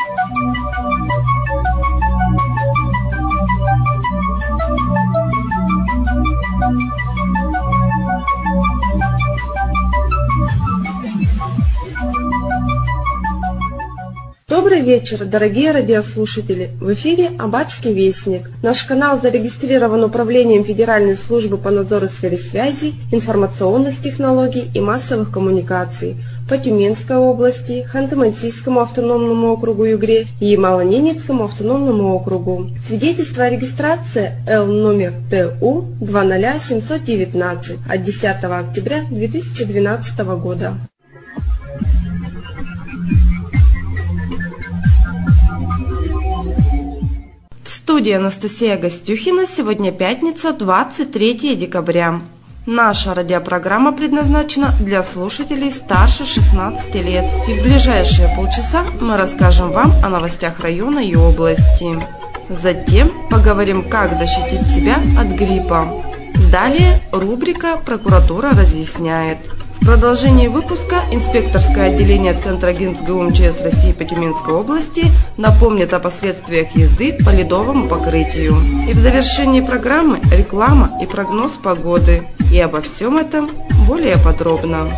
Добрый вечер, дорогие радиослушатели! В эфире Аббатский вестник. Наш канал зарегистрирован Управлением Федеральной службы по надзору в сфере связи, информационных технологий и массовых коммуникаций по Тюменской области, Ханты-Мансийскому автономному округу Югре и Ямало-Ненецкому автономному округу. Свидетельство о регистрации Л номер ТУ 20719 от 10 октября 2012 года. В студии Анастасия Гостюхина. Сегодня пятница, 23 декабря. Наша радиопрограмма предназначена для слушателей старше 16 лет. И в ближайшие полчаса мы расскажем вам о новостях района и области. Затем поговорим, как защитить себя от гриппа. Далее рубрика «Прокуратура разъясняет». В продолжении выпуска инспекторское отделение Центра ГИМС-ГУ МЧС России по Тюменской области напомнит о последствиях езды по ледовому покрытию. И в завершении программы реклама и прогноз погоды. И обо всем этом более подробно.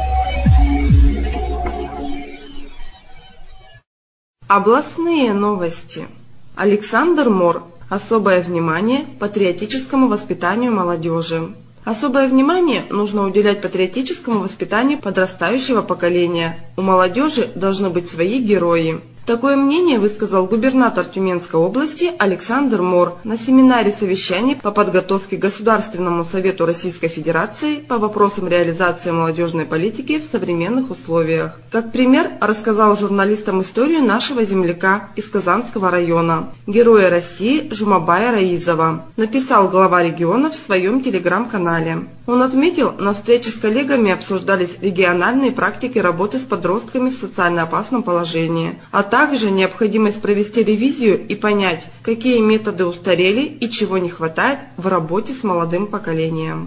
Областные новости. Александр Мор. Особое внимание патриотическому воспитанию молодежи. Особое внимание нужно уделять патриотическому воспитанию подрастающего поколения. У молодежи должны быть свои герои. Такое мнение высказал губернатор Тюменской области Александр Мор на семинаре совещаний по подготовке к Государственному совету Российской Федерации по вопросам реализации молодежной политики в современных условиях. Как пример рассказал журналистам историю нашего земляка из Казанского района, героя России Жумабая Раизова, написал глава региона в своем телеграм-канале. Он отметил, на встрече с коллегами обсуждались региональные практики работы с подростками в социально опасном положении, а также необходимость провести ревизию и понять, какие методы устарели и чего не хватает в работе с молодым поколением.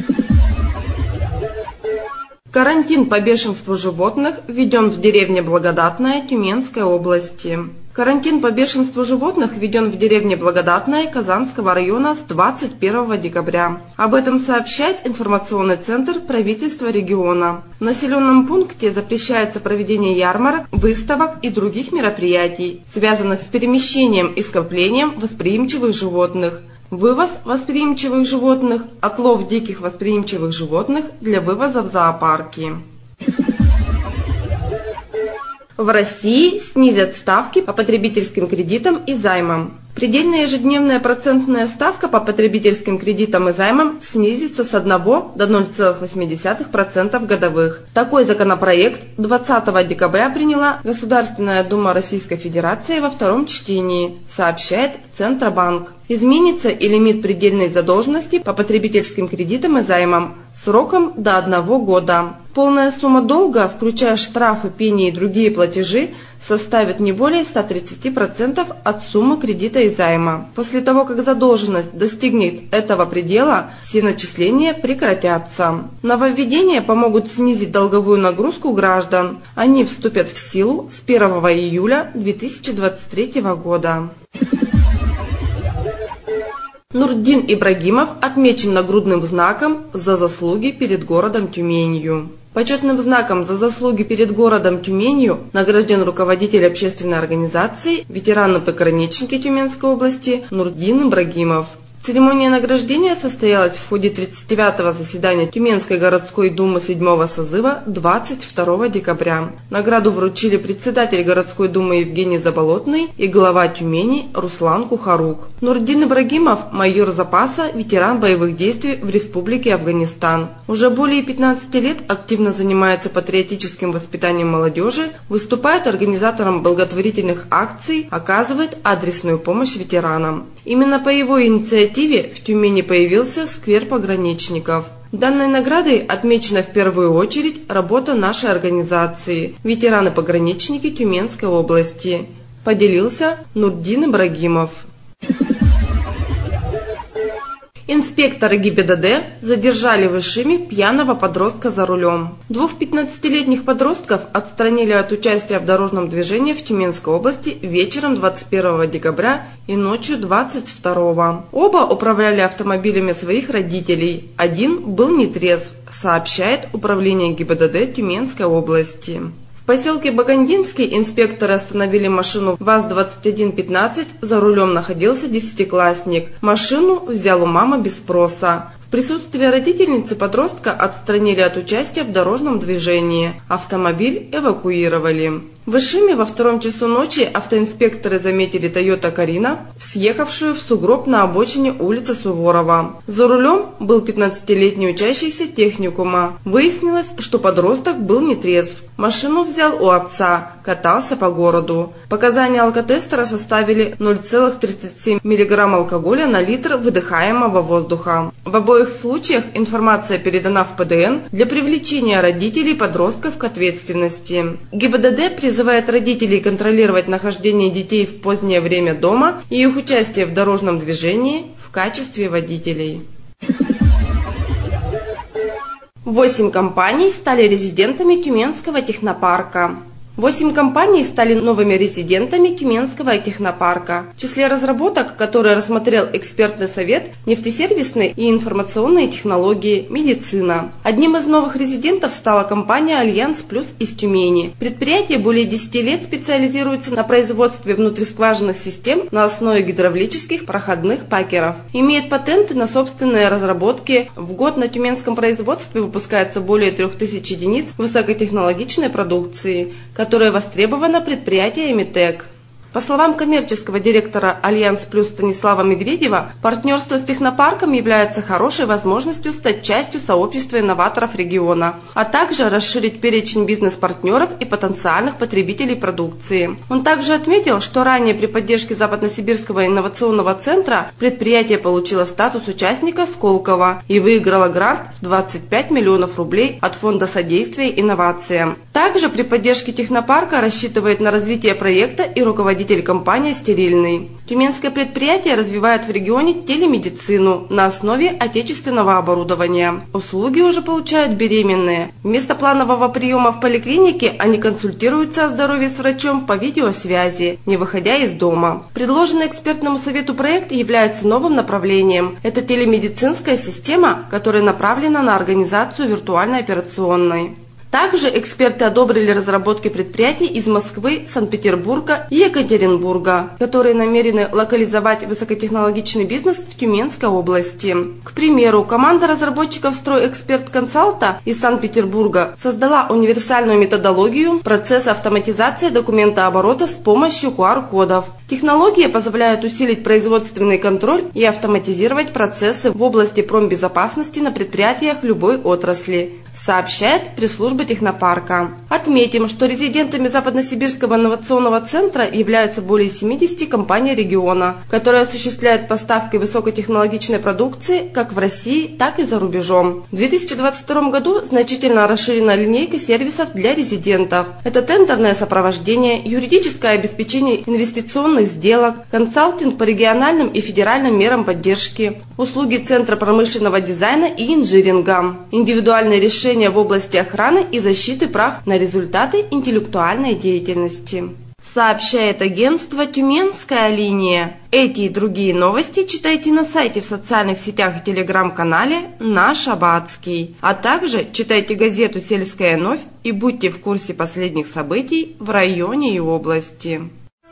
Карантин по бешенству животных введен в деревне Благодатная Тюменской области. Карантин по бешенству животных введен в деревне Благодатная Казанского района с 21 декабря. Об этом сообщает информационный центр правительства региона. В населенном пункте запрещается проведение ярмарок, выставок и других мероприятий, связанных с перемещением и скоплением восприимчивых животных, вывоз восприимчивых животных, отлов диких восприимчивых животных для вывоза в зоопарки. В России снизят ставки по потребительским кредитам и займам. Предельная ежедневная процентная ставка по потребительским кредитам и займам снизится с 1 до 0,8% годовых. Такой законопроект 20 декабря приняла Государственная Дума Российской Федерации во втором чтении, сообщает Центробанк. Изменится и лимит предельной задолженности по потребительским кредитам и займам сроком до 1 года. Полная сумма долга, включая штрафы, пени и другие платежи, составит не более 130% от суммы кредита и займа. После того, как задолженность достигнет этого предела, все начисления прекратятся. Нововведения помогут снизить долговую нагрузку граждан. Они вступят в силу с 1 июля 2023 года. Нурдин Ибрагимов отмечен нагрудным знаком за заслуги перед городом Тюменью. Почетным знаком за заслуги перед городом Тюменью награжден руководитель общественной организации «Ветераны-пограничники Тюменской области» Нурдин Ибрагимов. Церемония награждения состоялась в ходе 39-го заседания Тюменской городской думы 7-го созыва 22 декабря. Награду вручили председатель городской думы Евгений Заболотный и глава Тюмени Руслан Кухарук. Нурдин Ибрагимов – майор запаса, ветеран боевых действий в Республике Афганистан. Уже более 15 лет активно занимается патриотическим воспитанием молодежи, выступает организатором благотворительных акций, оказывает адресную помощь ветеранам. Именно по его инициативе в Тюмени появился сквер пограничников. Данной наградой отмечена в первую очередь работа нашей организации «Ветераны-пограничники Тюменской области», поделился Нурдин Ибрагимов. Инспекторы ГИБДД задержали в Ишиме пьяного подростка за рулем. 2 15-летних подростков отстранили от участия в дорожном движении в Тюменской области вечером 21 декабря и ночью 22. Оба управляли автомобилями своих родителей. Один был нетрезв, сообщает Управление ГИБДД Тюменской области. В поселке Багандинский инспекторы остановили машину ВАЗ-2115, за рулем находился 10-классник. Машину взял у мамы без спроса. В присутствии родительницы подростка отстранили от участия в дорожном движении. Автомобиль эвакуировали. В Ишиме во 2 часу ночи автоинспекторы заметили Toyota Карина, съехавшую в сугроб на обочине улицы Суворова. За рулем был 15-летний учащийся техникума. Выяснилось, что подросток был нетрезв. Машину взял у отца, катался по городу. Показания алкотестера составили 0,37 мг алкоголя на литр выдыхаемого воздуха. В обоих случаях информация передана в ПДН для привлечения родителей подростков к ответственности. ГИБДД призывает родителей контролировать нахождение детей в позднее время дома и их участие в дорожном движении в качестве водителей. 8 компаний стали резидентами Тюменского технопарка. 8 компаний стали новыми резидентами Тюменского технопарка. В числе разработок, которые рассмотрел экспертный совет, нефтесервисные и информационные технологии, медицина. Одним из новых резидентов стала компания «Альянс Плюс» из Тюмени. Предприятие более 10 лет специализируется на производстве внутрискважинных систем на основе гидравлических проходных пакеров. Имеет патенты на собственные разработки. В год на тюменском производстве выпускается более 3000 единиц высокотехнологичной продукции, которая востребована предприятиями ТЭК. По словам коммерческого директора «Альянс Плюс» Станислава Медведева, партнерство с технопарком является хорошей возможностью стать частью сообщества инноваторов региона, а также расширить перечень бизнес-партнеров и потенциальных потребителей продукции. Он также отметил, что ранее при поддержке Западносибирского инновационного центра предприятие получило статус участника Сколково и выиграло грант в 25 миллионов рублей от Фонда содействия инновациям. Также при поддержке технопарка рассчитывает на развитие проекта и руководитель компании «Стерильный». Тюменское предприятие развивает в регионе телемедицину на основе отечественного оборудования. Услуги уже получают беременные. Вместо планового приема в поликлинике они консультируются о здоровье с врачом по видеосвязи, не выходя из дома. Предложенный экспертному совету проект является новым направлением. Это телемедицинская система, которая направлена на организацию виртуальной операционной. Также эксперты одобрили разработки предприятий из Москвы, Санкт-Петербурга и Екатеринбурга, которые намерены локализовать высокотехнологичный бизнес в Тюменской области. К примеру, команда разработчиков «Стройэксперт Консалта» из Санкт-Петербурга создала универсальную методологию процесса автоматизации документооборота с помощью QR-кодов. Технология позволяет усилить производственный контроль и автоматизировать процессы в области промбезопасности на предприятиях любой отрасли, сообщает пресс-служба технопарка. Отметим, что резидентами Западносибирского инновационного центра являются более 70 компаний региона, которые осуществляют поставки высокотехнологичной продукции как в России, так и за рубежом. В 2022 году значительно расширена линейка сервисов для резидентов. Это тендерное сопровождение, юридическое обеспечение инвестиционных сделок, консалтинг по региональным и федеральным мерам поддержки, услуги Центра промышленного дизайна и инжиниринга, индивидуальные решения в области охраны и защиты прав на результаты интеллектуальной деятельности. Сообщает агентство «Тюменская линия». Эти и другие новости читайте на сайте, в социальных сетях и телеграм-канале «Наш Аббатский». А также читайте газету «Сельская новь» и будьте в курсе последних событий в районе и области.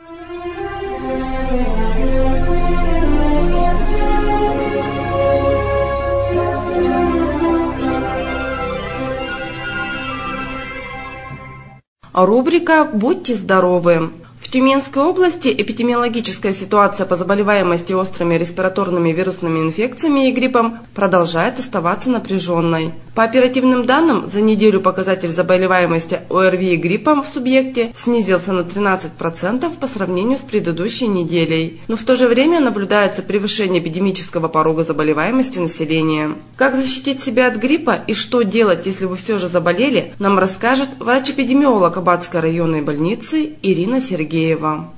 Рубрика «Будьте здоровы». В Тюменской области эпидемиологическая ситуация по заболеваемости острыми респираторными вирусными инфекциями и гриппом продолжает оставаться напряженной. По оперативным данным, за неделю показатель заболеваемости ОРВИ и гриппом в субъекте снизился на 13% по сравнению с предыдущей неделей. Но в то же время наблюдается превышение эпидемического порога заболеваемости населения. Как защитить себя от гриппа и что делать, если вы все же заболели, нам расскажет врач-эпидемиолог Аббатской районной больницы Ирина Сергеева.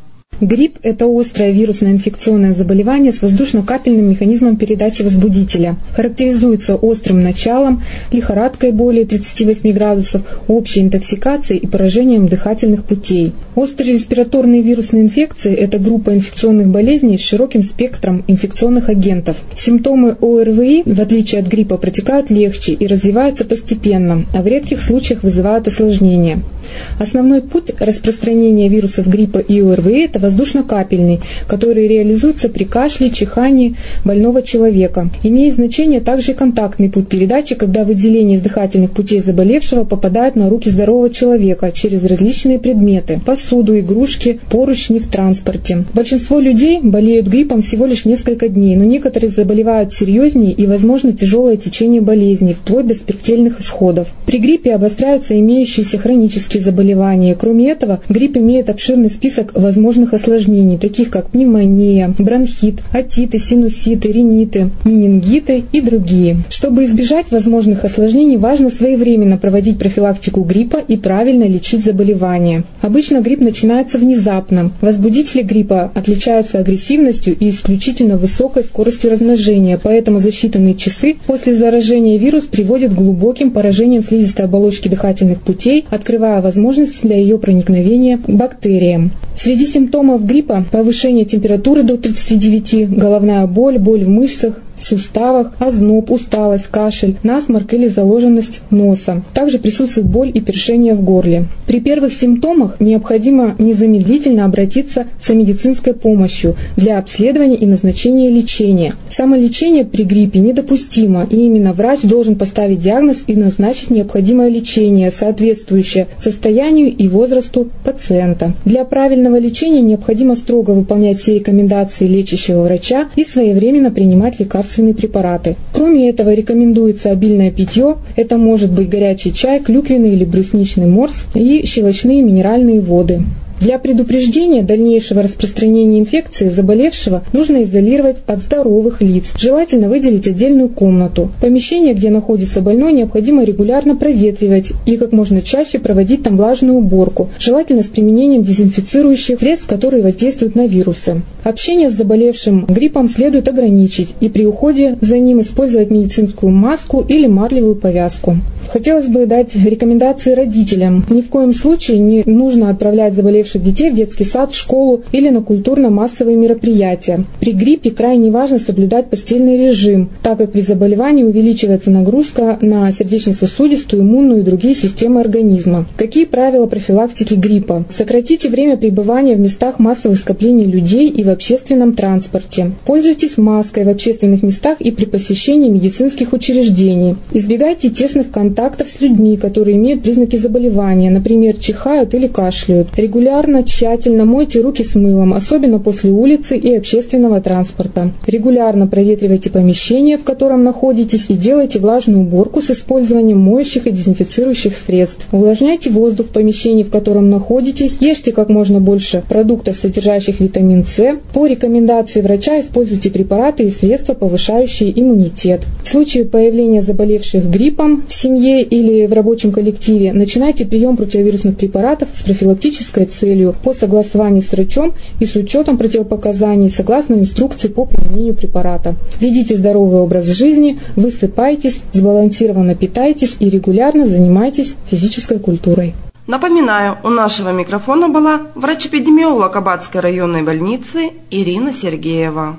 Грипп – это острое вирусное инфекционное заболевание с воздушно-капельным механизмом передачи возбудителя. Характеризуется острым началом, лихорадкой более 38 градусов, общей интоксикацией и поражением дыхательных путей. Острые респираторные вирусные инфекции – это группа инфекционных болезней с широким спектром инфекционных агентов. Симптомы ОРВИ, в отличие от гриппа, протекают легче и развиваются постепенно, а в редких случаях вызывают осложнения. Основной путь распространения вирусов гриппа и ОРВИ – это воздушно-капельный, который реализуется при кашле, чихании больного человека. Имеет значение также контактный путь передачи, когда выделения из дыхательных путей заболевшего попадают на руки здорового человека через различные предметы – посуду, игрушки, поручни в транспорте. Большинство людей болеют гриппом всего лишь несколько дней, но некоторые заболевают серьезнее и, возможно, тяжелое течение болезни, вплоть до смертельных исходов. При гриппе обостряются имеющиеся хронические заболевания. Кроме этого, грипп имеет обширный список возможных осложнений, таких как пневмония, бронхит, отиты, синуситы, риниты, менингиты и другие. Чтобы избежать возможных осложнений, важно своевременно проводить профилактику гриппа и правильно лечить заболевания. Обычно грипп начинается внезапно. Возбудители гриппа отличаются агрессивностью и исключительно высокой скоростью размножения, поэтому за считанные часы после заражения вирус приводит к глубоким поражениям слизистой оболочки дыхательных путей, открывая возможность для ее проникновения к бактериям. Среди симптомов гриппа повышение температуры до 39, головная боль, боль в мышцах, в суставах, озноб, усталость, кашель, насморк или заложенность носа. Также присутствует боль и першение в горле. При первых симптомах необходимо незамедлительно обратиться за медицинской помощью для обследования и назначения лечения. Самолечение при гриппе недопустимо, и именно врач должен поставить диагноз и назначить необходимое лечение, соответствующее состоянию и возрасту пациента. Для правильного лечения необходимо строго выполнять все рекомендации лечащего врача и своевременно принимать лекарственные препараты. Кроме этого, рекомендуется обильное питье. Это может быть горячий чай, клюквенный или брусничный морс и щелочные минеральные воды. Для предупреждения дальнейшего распространения инфекции заболевшего нужно изолировать от здоровых лиц. Желательно выделить отдельную комнату. Помещение, где находится больной, необходимо регулярно проветривать и как можно чаще проводить там влажную уборку, желательно с применением дезинфицирующих средств, которые воздействуют на вирусы. Общение с заболевшим гриппом следует ограничить и при уходе за ним использовать медицинскую маску или марлевую повязку. Хотелось бы дать рекомендации родителям. Ни в коем случае не нужно отправлять заболевших детей в детский сад, в школу или на культурно-массовые мероприятия. При гриппе крайне важно соблюдать постельный режим, так как при заболевании увеличивается нагрузка на сердечно-сосудистую, иммунную и другие системы организма. Какие правила профилактики гриппа? Сократите время пребывания в местах массовых скоплений людей и в общественном транспорте. Пользуйтесь маской в общественных местах и при посещении медицинских учреждений. Избегайте тесных контактов с людьми, которые имеют признаки заболевания, например, чихают или кашляют. Регулярно, тщательно мойте руки с мылом, особенно после улицы и общественного транспорта. Регулярно проветривайте помещение, в котором находитесь, и делайте влажную уборку с использованием моющих и дезинфицирующих средств. Увлажняйте воздух в помещении, в котором находитесь. Ешьте как можно больше продуктов, содержащих витамин С. По рекомендации врача используйте препараты и средства, повышающие иммунитет. В случае появления заболевших гриппом в семье или в рабочем коллективе начинайте прием противовирусных препаратов с профилактической целью по согласованию с врачом и с учетом противопоказаний согласно инструкции по применению препарата. Ведите здоровый образ жизни, высыпайтесь, сбалансированно питайтесь и регулярно занимайтесь физической культурой. Напоминаю, у нашего микрофона была врач-эпидемиолог Аббатской районной больницы Ирина Сергеева.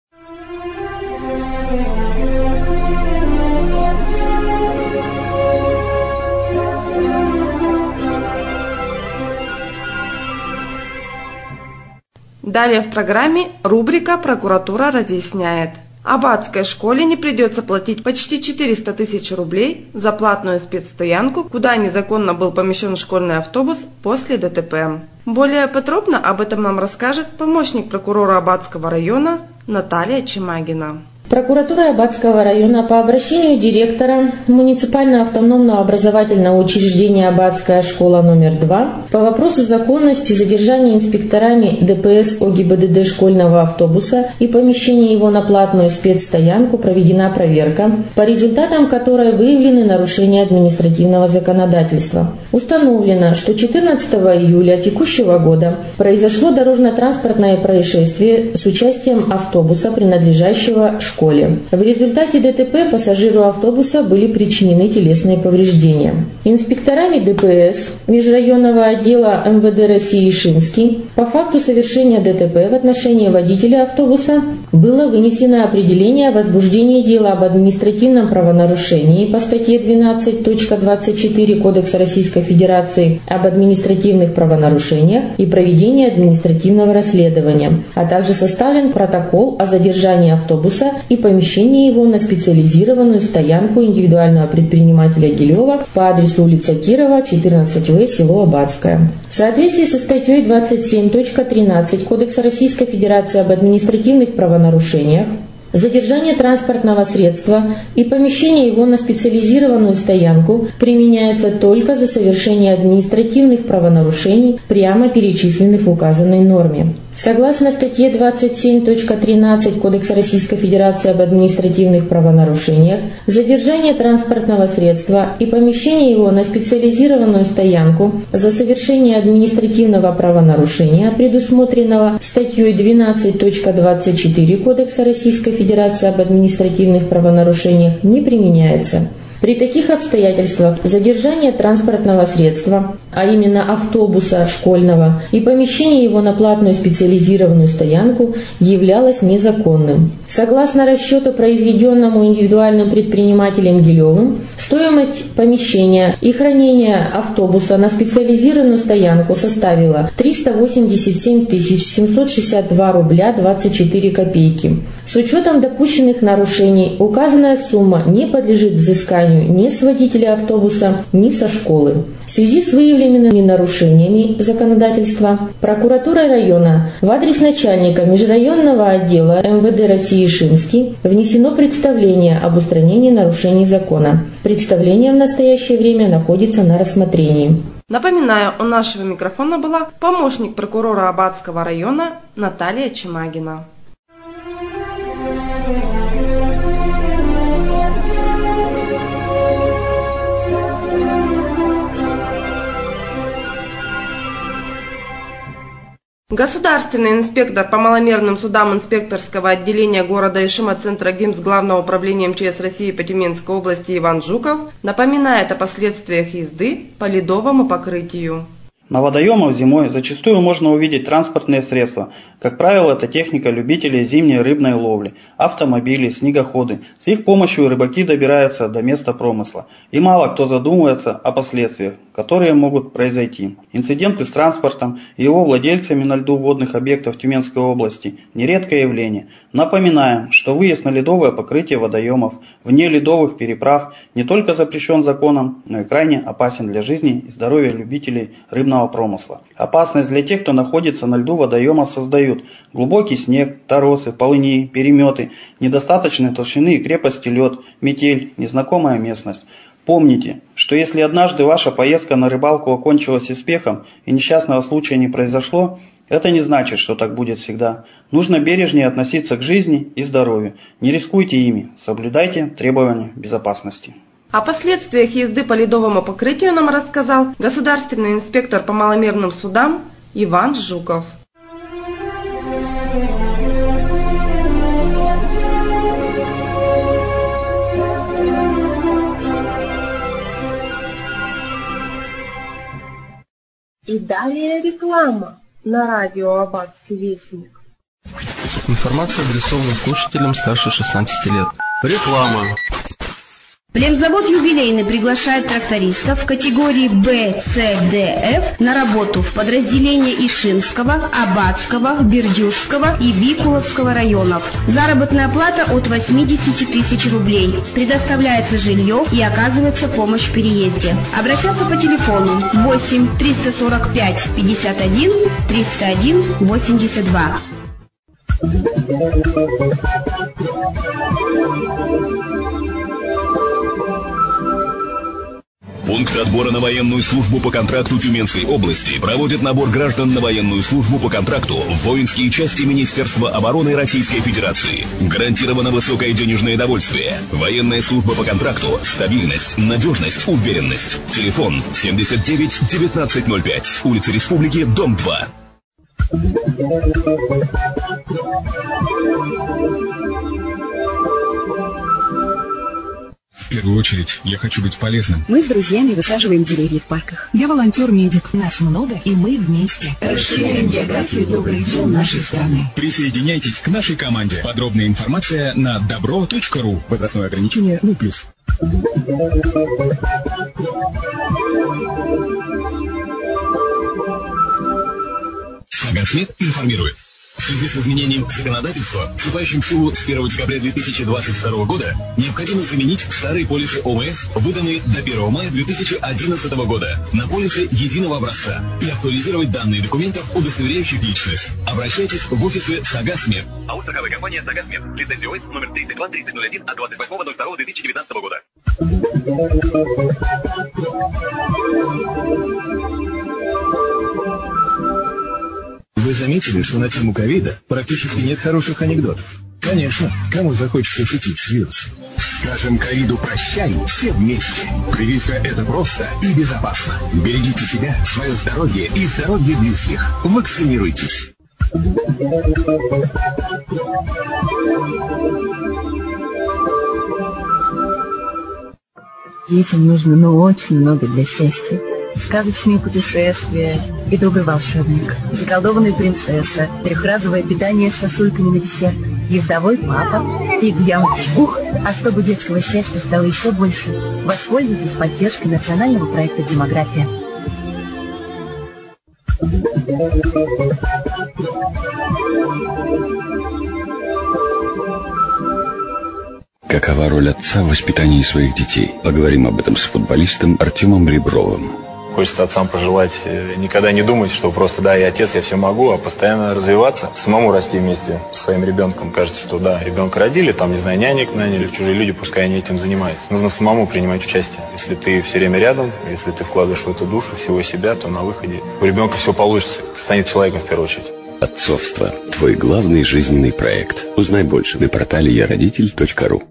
Далее в программе рубрика «Прокуратура разъясняет». Аббатской школе не придется платить почти 400 тысяч рублей за платную спецстоянку, куда незаконно был помещен школьный автобус после ДТП. Более подробно об этом нам расскажет помощник прокурора Аббатского района Наталья Чемагина. Прокуратурой Абадского района по обращению директора муниципального автономного образовательного учреждения Абадская школа номер 2 по вопросу законности задержания инспекторами ДПС ОГИБДД школьного автобуса и помещения его на платную спецстоянку проведена проверка, по результатам которой выявлены нарушения административного законодательства. Установлено, что 14 июля текущего года произошло дорожно-транспортное происшествие с участием автобуса, принадлежащего школе. В результате ДТП пассажиру автобуса были причинены телесные повреждения. Инспекторами ДПС межрайонного отдела МВД России Ишимский по факту совершения ДТП в отношении водителя автобуса было вынесено определение о возбуждении дела об административном правонарушении по статье 12.24 Кодекса Российской Федерации об административных правонарушениях и проведении административного расследования, а также составлен протокол о задержании автобуса и помещении его на специализированную стоянку индивидуального предпринимателя Гилева по адресу улица Кирова, 14В, село Абадское. В соответствии со статьей 27.13 Кодекса Российской Федерации об административных правонарушениях, задержание транспортного средства и помещение его на специализированную стоянку применяется только за совершение административных правонарушений, прямо перечисленных в указанной норме. Согласно статье 27.13 Кодекса Российской Федерации об административных правонарушениях, задержание транспортного средства и помещение его на специализированную стоянку за совершение административного правонарушения, предусмотренного статьей 12.24 Кодекса Российской Федерации об административных правонарушениях, не применяется. При таких обстоятельствах задержание транспортного средства, а именно автобуса школьного, и помещение его на платную специализированную стоянку являлось незаконным. Согласно расчету, произведенному индивидуальным предпринимателем Гилевым, стоимость помещения и хранения автобуса на специализированную стоянку составила 387 762 рубля 24 копейки. С учетом допущенных нарушений указанная сумма не подлежит взысканию ни с водителя автобуса, ни со школы. В связи с выявленными нарушениями законодательства прокуратурой района в адрес начальника межрайонного отдела МВД России Ишимский внесено представление об устранении нарушений закона. Представление в настоящее время находится на рассмотрении. Напоминаю, у нашего микрофона была помощник прокурора Абадского района Наталья Чемагина. Государственный инспектор по маломерным судам инспекторского отделения города Ишима Центра ГИМС Главного управления МЧС России по Тюменской области Иван Жуков напоминает о последствиях езды по ледовому покрытию. На водоемах зимой зачастую можно увидеть транспортные средства. Как правило, это техника любителей зимней рыбной ловли, автомобили, снегоходы. С их помощью рыбаки добираются до места промысла. И мало кто задумывается о последствиях, которые могут произойти. Инциденты с транспортом и его владельцами на льду водных объектов Тюменской области – нередкое явление. Напоминаем, что выезд на ледовое покрытие водоемов вне ледовых переправ не только запрещен законом, но и крайне опасен для жизни и здоровья любителей рыбного промысла. Опасность для тех, кто находится на льду водоема, создают глубокий снег, торосы, полыньи, переметы, недостаточной толщины и крепости лед, метель, незнакомая местность. Помните, что если однажды ваша поездка на рыбалку окончилась успехом и несчастного случая не произошло, это не значит, что так будет всегда. Нужно бережнее относиться к жизни и здоровью. Не рискуйте ими, соблюдайте требования безопасности. О последствиях езды по ледовому покрытию нам рассказал государственный инспектор по маломерным судам Иван Жуков. И далее реклама на радио Абадский вестник. Информация адресована слушателям старше 16 лет. Реклама. Племзавод «Юбилейный» приглашает трактористов в категории Б, С, Д, Ф на работу в подразделения Ишимского, Абадского, Бердюжского и Викуловского районов. Заработная плата от 80 тысяч рублей. Предоставляется жилье и оказывается помощь в переезде. Обращаться по телефону 8 345 51 301 82. Пункт отбора на военную службу по контракту Тюменской области проводит набор граждан на военную службу по контракту в воинские части Министерства обороны Российской Федерации. Гарантировано высокое денежное довольствие. Военная служба по контракту, стабильность, надежность, уверенность. Телефон 79 1905, улица Республики, дом 2. В первую очередь, я хочу быть полезным. Мы с друзьями высаживаем деревья в парках. Я волонтер-медик. Нас много, и мы вместе. Расширяем географию добрых дел нашей страны. Присоединяйтесь к нашей команде. Подробная информация на добро.ру. Возрастное ограничение 0+. Сагасмед информирует. В связи с изменением законодательства, вступающим в силу с 1 декабря 2022 года, необходимо заменить старые полисы ОМС, выданные до 1 мая 2011 года, на полисы единого образца и актуализировать данные документов, удостоверяющих личность. Обращайтесь в офисы Сагасмед. АО страховая компания Сагасмед. Лицензия ОС номер 323001 от 28.02.2019 года. Вы заметили, что на тему ковида практически нет хороших анекдотов? Конечно, кому захочется шутить с вирусом? Скажем ковиду прощай все вместе. Прививка – это просто и безопасно. Берегите себя, свое здоровье и здоровье близких. Вакцинируйтесь. Детям нужно, очень много для счастья. Сказочные путешествия и добрый волшебник, заколдованная принцесса, трехразовое питание с сосульками на десерт, ездовой папа и в ямке. Ух! А чтобы детского счастья стало еще больше, воспользуйтесь поддержкой национального проекта «Демография». Какова роль отца в воспитании своих детей? Поговорим об этом с футболистом Артемом Ребровым. Хочется отцам пожелать никогда не думать, что просто да, я отец, я все могу, а постоянно развиваться, самому расти вместе со своим ребенком. Кажется, что да, ребенка родили, там, не знаю, нянек наняли, чужие люди, пускай они этим занимаются. Нужно самому принимать участие. Если ты все время рядом, если ты вкладываешь в эту душу всего себя, то на выходе у ребенка все получится, станет человеком в первую очередь. Отцовство. Твой главный жизненный проект. Узнай больше на портале яродитель.ру.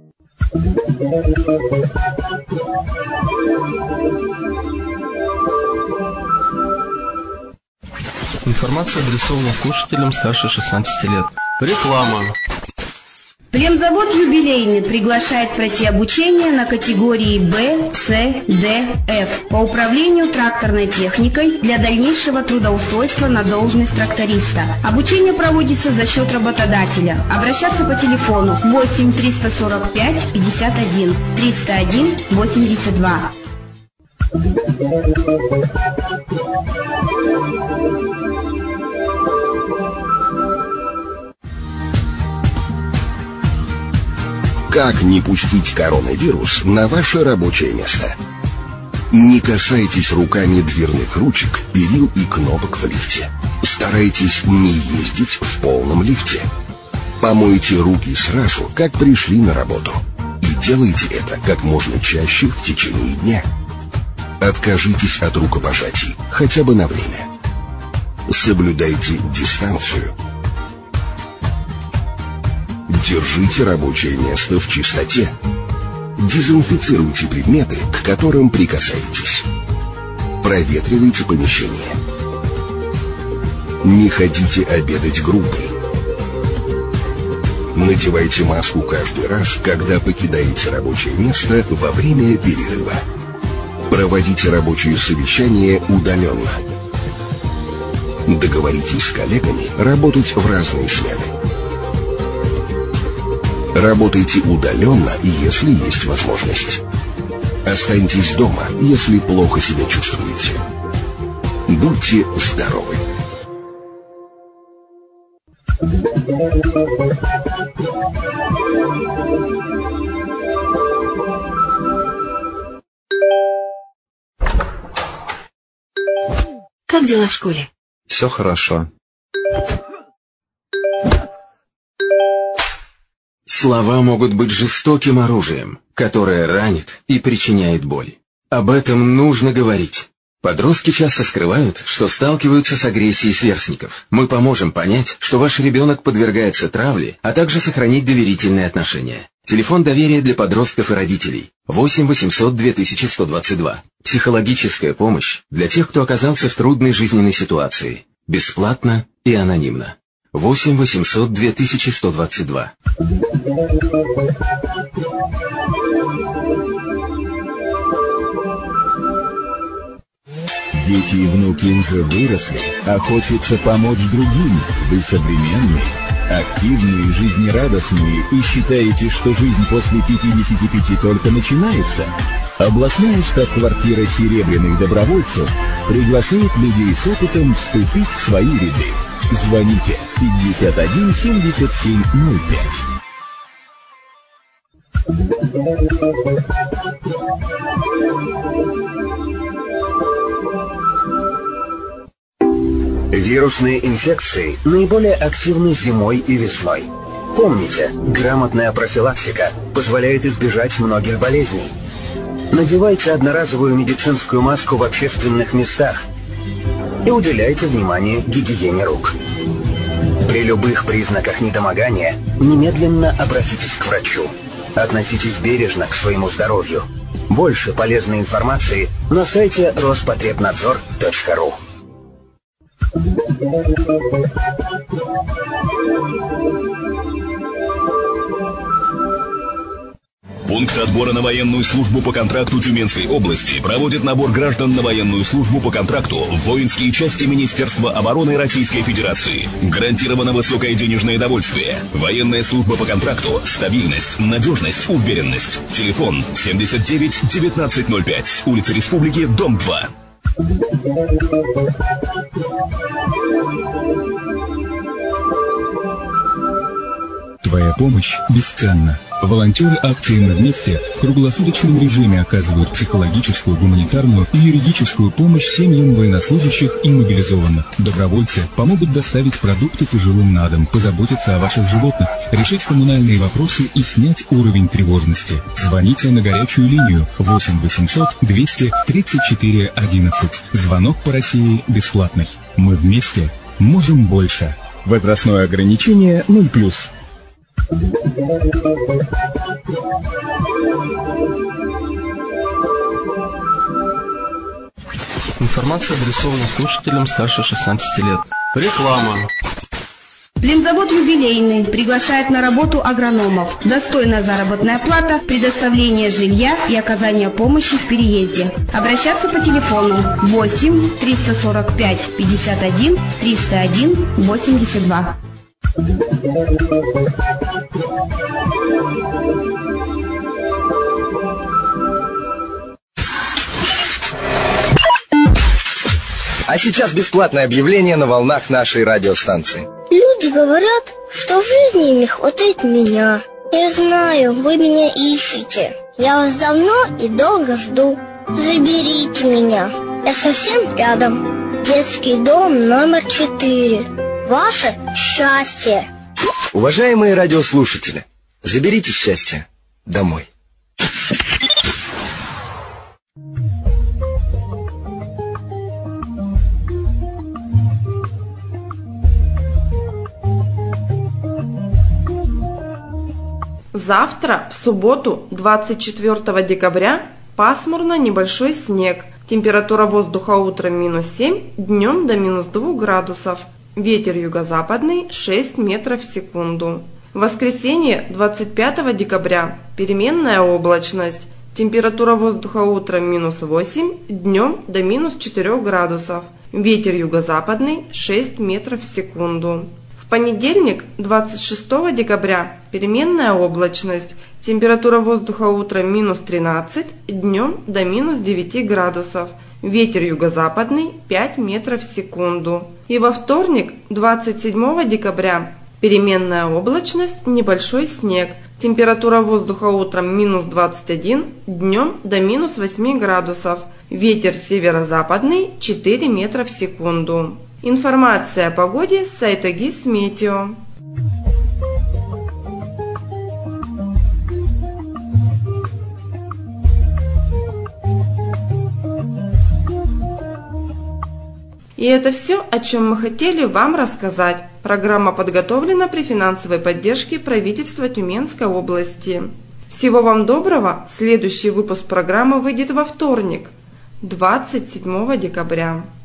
Информация адресована слушателям старше 16 лет. Реклама. Племзавод «Юбилейный» приглашает пройти обучение на категории Б, С, Д, Ф по управлению тракторной техникой для дальнейшего трудоустройства на должность тракториста. Обучение проводится за счет работодателя. Обращаться по телефону 8 345 51 301 82. Как не пустить коронавирус на ваше рабочее место? Не касайтесь руками дверных ручек, перил и кнопок в лифте. Старайтесь не ездить в полном лифте. Помойте руки сразу, как пришли на работу. И делайте это как можно чаще в течение дня. Откажитесь от рукопожатий, хотя бы на время. Соблюдайте дистанцию. Держите рабочее место в чистоте. Дезинфицируйте предметы, к которым прикасаетесь. Проветривайте помещение. Не ходите обедать группой. Надевайте маску каждый раз, когда покидаете рабочее место во время перерыва. Проводите рабочие совещания удаленно. Договоритесь с коллегами работать в разные смены. Работайте удаленно, если есть возможность. Останьтесь дома, если плохо себя чувствуете. Будьте здоровы. Как дела в школе? Все хорошо. Слова могут быть жестоким оружием, которое ранит и причиняет боль. Об этом нужно говорить. Подростки часто скрывают, что сталкиваются с агрессией сверстников. Мы поможем понять, что ваш ребенок подвергается травле, а также сохранить доверительные отношения. Телефон доверия для подростков и родителей 8 800 2122. Психологическая помощь для тех, кто оказался в трудной жизненной ситуации. Бесплатно и анонимно. 8 800 2122. Дети и внуки уже выросли, а хочется помочь другим. Вы современные, активные, жизнерадостные и считаете, что жизнь после 55 только начинается? Областная штаб-квартира «Серебряных добровольцев» приглашает людей с опытом вступить в свои ряды. Звоните 51 77 05. Вирусные инфекции наиболее активны зимой и весной. Помните, грамотная профилактика позволяет избежать многих болезней. Надевайте одноразовую медицинскую маску в общественных местах и уделяйте внимание гигиене рук. При любых признаках недомогания немедленно обратитесь к врачу. Относитесь бережно к своему здоровью. Больше полезной информации на сайте Роспотребнадзор.ру. Пункт отбора на военную службу по контракту Тюменской области проводит набор граждан на военную службу по контракту в воинские части Министерства обороны Российской Федерации. Гарантировано высокое денежное довольствие. Военная служба по контракту, стабильность, надежность, уверенность. Телефон 79 1905, улица Республики, дом 2. Твоя помощь бесценна. Волонтеры акции «Мы вместе» в круглосуточном режиме оказывают психологическую, гуманитарную и юридическую помощь семьям военнослужащих и мобилизованных. Добровольцы помогут доставить продукты пожилым на дом, позаботиться о ваших животных, решить коммунальные вопросы и снять уровень тревожности. Звоните на горячую линию 8 800 200 34 11. Звонок по России бесплатный. Мы вместе можем больше. Возрастное ограничение 0+. Информация адресована слушателям старше 16 лет. Реклама. Племзавод «Юбилейный» приглашает на работу агрономов. Достойная заработная плата, предоставление жилья и оказание помощи в переезде. Обращаться по телефону 8 345 51 301 82. А сейчас бесплатное объявление на волнах нашей радиостанции. Люди говорят, что в жизни им не хватает меня. Я знаю, вы меня ищете. Я вас давно и долго жду. Заберите меня. Я совсем рядом. Детский дом номер 4. Ваше счастье. Уважаемые радиослушатели, заберите счастье домой. Завтра, в субботу, 24 декабря, пасмурно, небольшой снег. Температура воздуха утром -7, днем до -2 градусов. Ветер юго-западный 6 метров в секунду. В воскресенье, 25 декабря, переменная облачность. Температура воздуха утром -8, днем до -4 градусов. Ветер юго-западный 6 метров в секунду. В понедельник, 26 декабря, переменная облачность. Температура воздуха утром -13, днем до -9 градусов. Ветер юго-западный 5 метров в секунду. И во вторник, 27 декабря, переменная облачность, небольшой снег. Температура воздуха утром -21, днем до -8 градусов. Ветер северо-западный 4 метра в секунду. Информация о погоде с сайта ГИС Метео. И это все, о чем мы хотели вам рассказать. Программа подготовлена при финансовой поддержке правительства Тюменской области. Всего вам доброго. Следующий выпуск программы выйдет во вторник, 27 декабря.